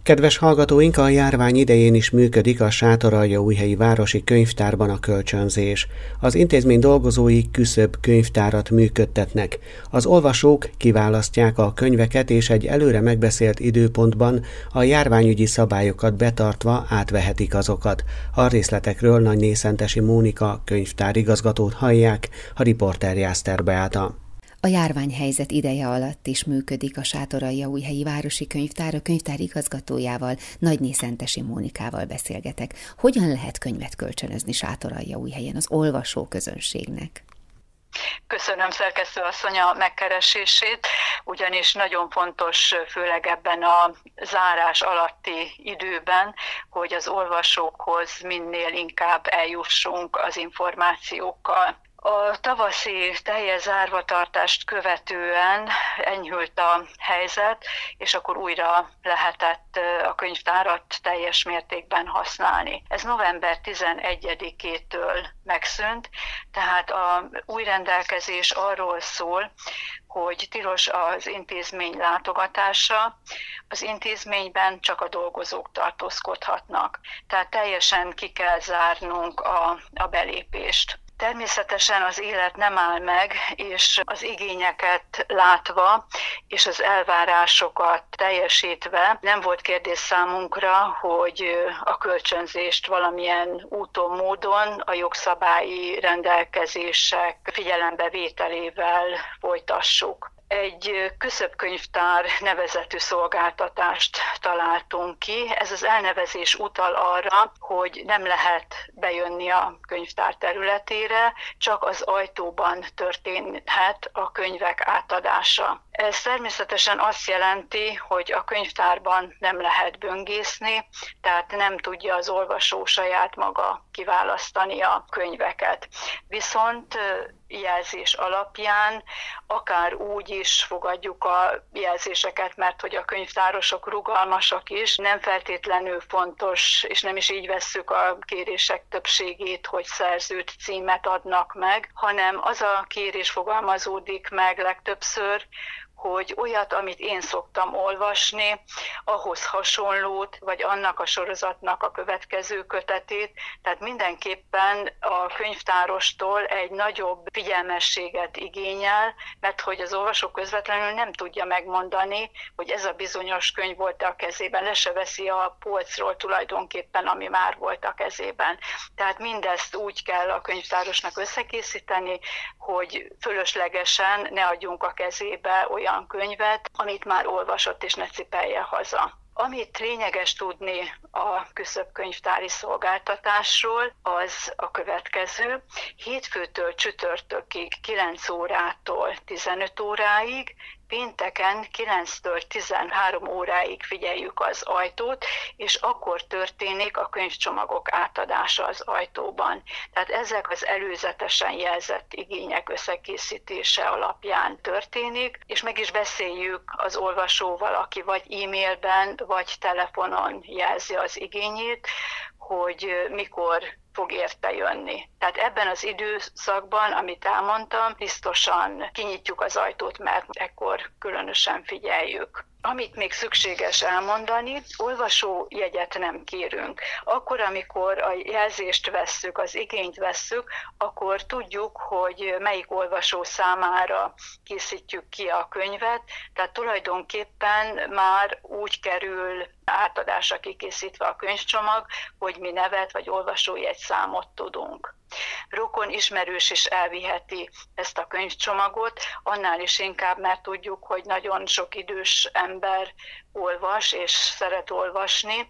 Kedves hallgatóink, a járvány idején is működik a Sátoraljaújhelyi Városi Könyvtárban a kölcsönzés. Az intézmény dolgozói küszöbb könyvtárat működtetnek. Az olvasók kiválasztják a könyveket, és egy előre megbeszélt időpontban a járványügyi szabályokat betartva átvehetik azokat. A részletekről Nagyné Szentesi Mónika könyvtárigazgatót hallják, a riporter Jászter Beáta. A járványhelyzet ideje alatt is működik a Sátoraljaújhelyi Városi Könyvtár, a könyvtár igazgatójával, Nagyné Szentesi Mónikával beszélgetek. Hogyan lehet könyvet kölcsönözni Sátoraljaújhelyen az olvasó közönségnek? Köszönöm, szerkesztő asszony, a megkeresését, ugyanis nagyon fontos, főleg ebben a zárás alatti időben, hogy az olvasókhoz minél inkább eljussunk az információkkal. A tavaszi teljes zárvatartást követően enyhült a helyzet, és akkor újra lehetett a könyvtárat teljes mértékben használni. Ez november 11-től megszűnt, tehát az új rendelkezés arról szól, hogy tilos az intézmény látogatása, az intézményben csak a dolgozók tartózkodhatnak. Tehát teljesen ki kell zárnunk a belépést. Természetesen az élet nem áll meg, és az igényeket látva és az elvárásokat teljesítve nem volt kérdés számunkra, hogy a kölcsönzést valamilyen úton, módon a jogszabályi rendelkezések figyelembevételével folytassuk. Egy küszöbkönyvtár nevezetű szolgáltatást találtunk ki. Ez az elnevezés utal arra, hogy nem lehet bejönni a könyvtár területére, csak az ajtóban történhet a könyvek átadása. Ez természetesen azt jelenti, hogy a könyvtárban nem lehet böngészni, tehát nem tudja az olvasó saját maga kiválasztani a könyveket. Viszont jelzés alapján akár úgy is fogadjuk a jelzéseket, mert hogy a könyvtárosok rugalmasak is, nem feltétlenül fontos, és nem is így vesszük a kérések többségét, hogy szerzőt címet adnak meg, hanem az a kérés fogalmazódik meg legtöbbször, hogy olyat, amit én szoktam olvasni, ahhoz hasonlót, vagy annak a sorozatnak a következő kötetét, tehát mindenképpen a könyvtárostól egy nagyobb figyelmességet igényel, mert hogy az olvasó közvetlenül nem tudja megmondani, hogy ez a bizonyos könyv volt a kezében, le se veszi a polcról tulajdonképpen, ami már volt a kezében. Tehát mindezt úgy kell a könyvtárosnak összekészíteni, hogy fölöslegesen ne adjunk a kezébe olyan könyvet, amit már olvasott és ne cipelje haza. Amit lényeges tudni a küszöbkönyvtári szolgáltatásról, az a következő. Hétfőtől csütörtökig 9 órától 15 óráig, pénteken 9-től 13 óráig figyeljük az ajtót, és akkor történik a könyvcsomagok átadása az ajtóban. Tehát ezek az előzetesen jelzett igények összekészítése alapján történik, és meg is beszéljük az olvasóval, aki vagy e-mailben, vagy telefonon jelzi az igényét, hogy mikor fog érte jönni. Tehát ebben az időszakban, amit elmondtam, biztosan kinyitjuk az ajtót, mert ekkor különösen figyeljük. Amit még szükséges elmondani, olvasójegyet nem kérünk. Akkor, amikor a jelzést vesszük, az igényt vesszük, akkor tudjuk, hogy melyik olvasó számára készítjük ki a könyvet, tehát tulajdonképpen már úgy kerül átadásra kikészítve a könyvcsomag, hogy mi nevet vagy olvasójegy számot tudunk. Rokon ismerős is elviheti ezt a könyvcsomagot, annál is inkább, mert tudjuk, hogy nagyon sok idős ember olvas és szeret olvasni,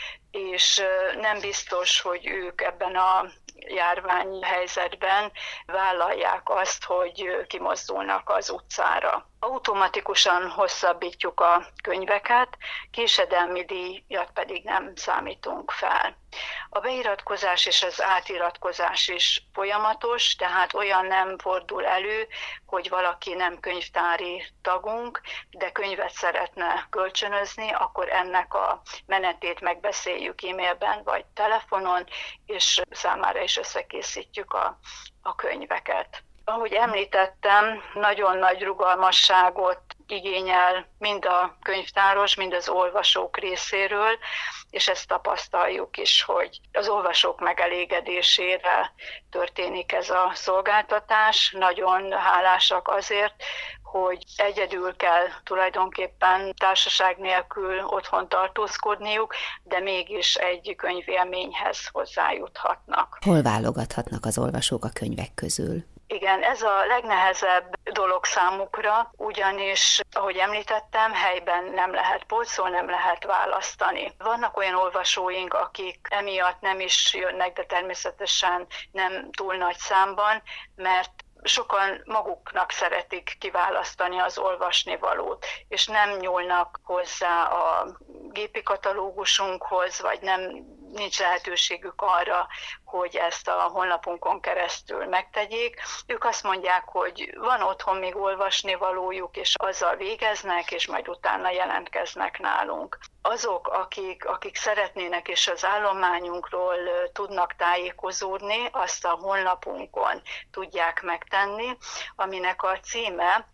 és nem biztos, hogy ők ebben a járványhelyzetben vállalják azt, hogy kimozdulnak az utcára. Automatikusan hosszabbítjuk a könyveket, késedelmi díjat pedig nem számítunk fel. A beiratkozás és az átiratkozás is folyamatos, tehát olyan nem fordul elő, hogy valaki nem könyvtári tagunk, de könyvet szeretne kölcsönözni, akkor ennek a menetét megbeszéljük e-mailben vagy telefonon, és számára is összekészítjük a könyveket. Ahogy említettem, nagyon nagy rugalmasságot igényel mind a könyvtáros, mind az olvasók részéről, és ezt tapasztaljuk is, hogy az olvasók megelégedésére történik ez a szolgáltatás. Nagyon hálásak azért, hogy egyedül kell tulajdonképpen társaság nélkül otthon tartózkodniuk, de mégis egy könyvélményhez hozzájuthatnak. Hol válogathatnak az olvasók a könyvek közül? Igen, ez a legnehezebb dolog számukra, ugyanis, ahogy említettem, helyben nem lehet polcról, nem lehet választani. Vannak olyan olvasóink, akik emiatt nem is jönnek, de természetesen nem túl nagy számban, mert sokan maguknak szeretik kiválasztani az olvasnivalót, és nem nyúlnak hozzá a gépi katalógusunkhoz, vagy nincs lehetőségük arra, hogy ezt a honlapunkon keresztül megtegyék. Ők azt mondják, hogy van otthon még olvasnivalójuk, és azzal végeznek, és majd utána jelentkeznek nálunk. Azok, akik szeretnének és az állományunkról tudnak tájékozódni, azt a honlapunkon tudják megtenni, aminek a címe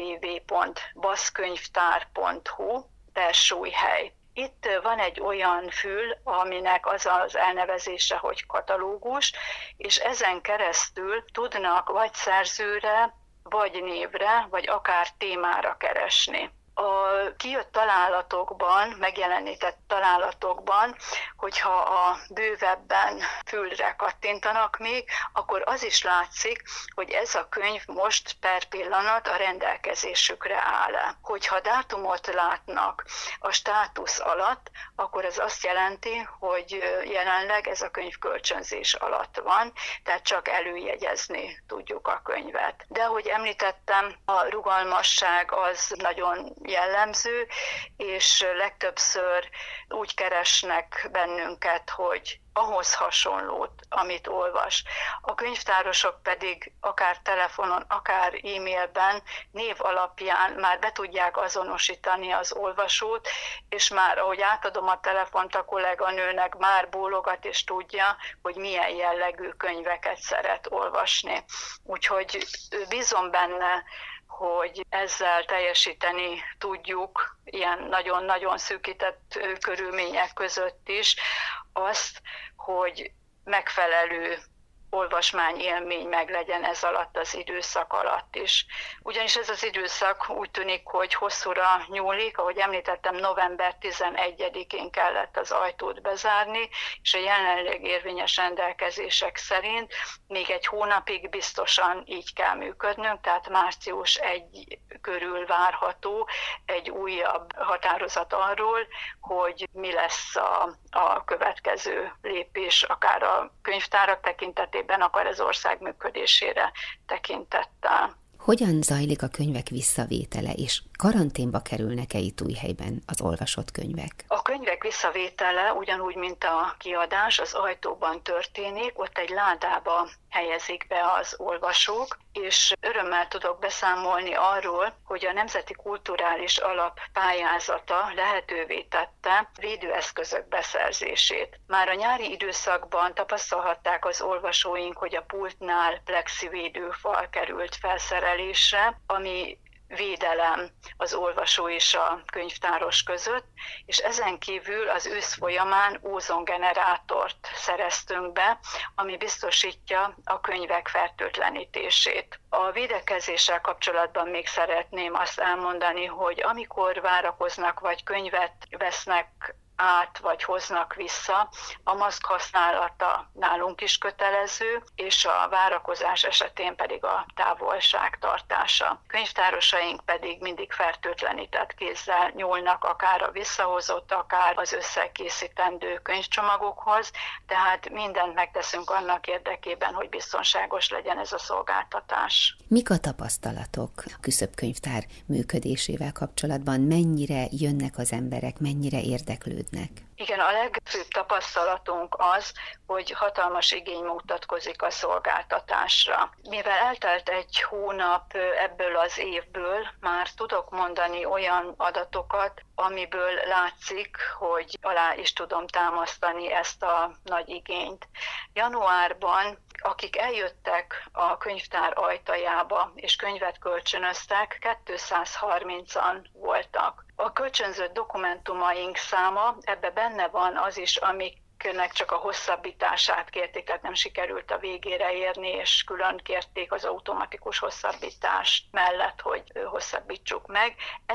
www.baszkönyvtár.hu/Súlyhely. Itt van egy olyan fül, aminek az az elnevezése, hogy katalógus, és ezen keresztül tudnak vagy szerzőre, vagy névre, vagy akár témára keresni. A kijött találatokban, megjelenített találatokban, hogyha a bővebben fülre kattintanak még, akkor az is látszik, hogy ez a könyv most per pillanat a rendelkezésükre áll. Hogyha dátumot látnak a státusz alatt, akkor ez azt jelenti, hogy jelenleg ez a könyv kölcsönzés alatt van, tehát csak előjegyezni tudjuk a könyvet. De ahogy említettem, a rugalmasság az nagyon jellemző, és legtöbbször úgy keresnek bennünket, hogy ahhoz hasonlót, amit olvas. A könyvtárosok pedig akár telefonon, akár e-mailben név alapján már be tudják azonosítani az olvasót, és már ahogy átadom a telefont a kolléganőnek, már bólogat és tudja, hogy milyen jellegű könyveket szeret olvasni. Úgyhogy bízom benne, hogy ezzel teljesíteni tudjuk ilyen nagyon-nagyon szűkített körülmények között is azt, hogy megfelelő olvasmányélmény meglegyen ez alatt az időszak alatt is. Ugyanis ez az időszak úgy tűnik, hogy hosszúra nyúlik, ahogy említettem, november 11-én kellett az ajtót bezárni, és a jelenleg érvényes rendelkezések szerint még egy hónapig biztosan így kell működnünk, tehát március 1 körül várható egy újabb határozat arról, hogy mi lesz a következő lépés, akár a könyvtárak tekintetében, akár az ország működésére tekintettel. Hogyan zajlik a könyvek visszavétele, és karanténba kerülnek-e itt Újhelyben az olvasott könyvek? A könyvek visszavétele ugyanúgy, mint a kiadás, az ajtóban történik, ott egy ládába helyezik be az olvasók, és örömmel tudok beszámolni arról, hogy a Nemzeti Kulturális Alap pályázata lehetővé tette védőeszközök beszerzését. Már a nyári időszakban tapasztalhatták az olvasóink, hogy a pultnál plexivédőfal került felszerelésre, ami védelem az olvasó és a könyvtáros között, és ezen kívül az ősz folyamán ózongenerátort szereztünk be, ami biztosítja a könyvek fertőtlenítését. A védekezéssel kapcsolatban még szeretném azt elmondani, hogy amikor várakoznak vagy könyvet vesznek át, vagy hoznak vissza, a maszk használata nálunk is kötelező, és a várakozás esetén pedig a távolságtartása. Könyvtárosaink pedig mindig fertőtlenített kézzel nyúlnak akár a visszahozott, akár az összekészítendő könyvcsomagokhoz, tehát mindent megteszünk annak érdekében, hogy biztonságos legyen ez a szolgáltatás. Mik a tapasztalatok a küszöbkönyvtár működésével kapcsolatban? Mennyire jönnek az emberek, mennyire érdeklődnek? Igen, a legfőbb tapasztalatunk az, hogy hatalmas igény mutatkozik a szolgáltatásra. Mivel eltelt egy hónap ebből az évből, már tudok mondani olyan adatokat, amiből látszik, hogy alá is tudom támasztani ezt a nagy igényt. Januárban akik eljöttek a könyvtár ajtajába és könyvet kölcsönöztek, 230-an voltak. A kölcsönzött dokumentumaink száma, ebbe benne van az is, amiknek csak a hosszabbítását kérték, tehát nem sikerült a végére érni, és külön kérték az automatikus hosszabbítás mellett, hogy hosszabbítsuk meg.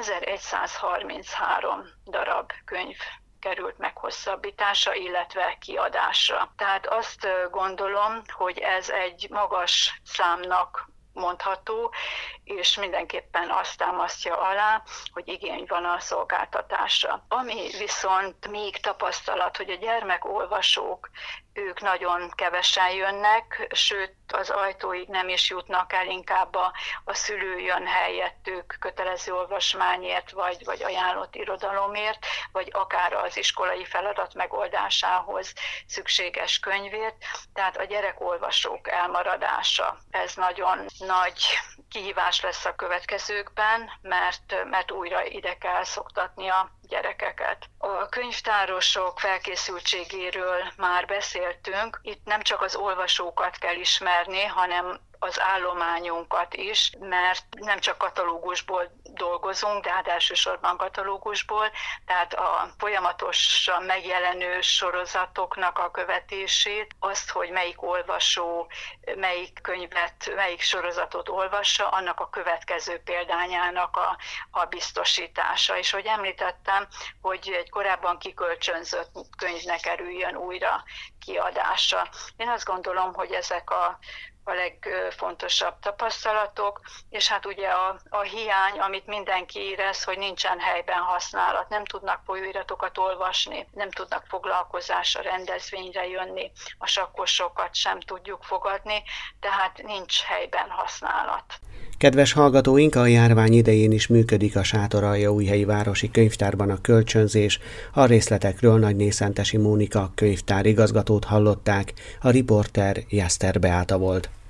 1133 darab könyv került meghosszabbításra, illetve kiadásra. Tehát azt gondolom, hogy ez egy magas számnak mondható, és mindenképpen azt támasztja alá, hogy igény van a szolgáltatásra. Ami viszont még tapasztalat, hogy a gyermekolvasók, ők nagyon kevesen jönnek, sőt az ajtóig nem is jutnak el, inkább a szülő jön helyettük kötelező olvasmányért, vagy ajánlott irodalomért, vagy akár az iskolai feladat megoldásához szükséges könyvért. Tehát a gyerekolvasók elmaradása, ez nagyon nagy kihívás lesz a következőkben, mert újra ide kell szoktatni a gyerekeket. A könyvtárosok felkészültségéről már beszéltünk. Itt nem csak az olvasókat kell ismerni, hanem az állományunkat is, mert nem csak katalógusból dolgozunk, de hát elsősorban katalógusból, tehát a folyamatosan megjelenő sorozatok a követését, azt, hogy melyik olvasó melyik könyvet, melyik sorozatot olvassa, annak a következő példányának a biztosítása. És hogy említettem, hogy egy korábban kikölcsönzött könyvnek kerüljön újra kiadása. Én azt gondolom, hogy ezek a legfontosabb tapasztalatok, és hát ugye a hiány, amit mindenki érez, hogy nincsen helyben használat, nem tudnak folyóiratokat olvasni, nem tudnak foglalkozásra, rendezvényre jönni, a sakkosokat sem tudjuk fogadni, tehát nincs helyben használat. Kedves hallgatóink, a járvány idején is működik a Sátoraljaújhelyi Városi Könyvtárban a kölcsönzés. A részletekről Nagynészentesi Mónika könyvtárigazgatót hallották, a riporter Jászter Beáta volt.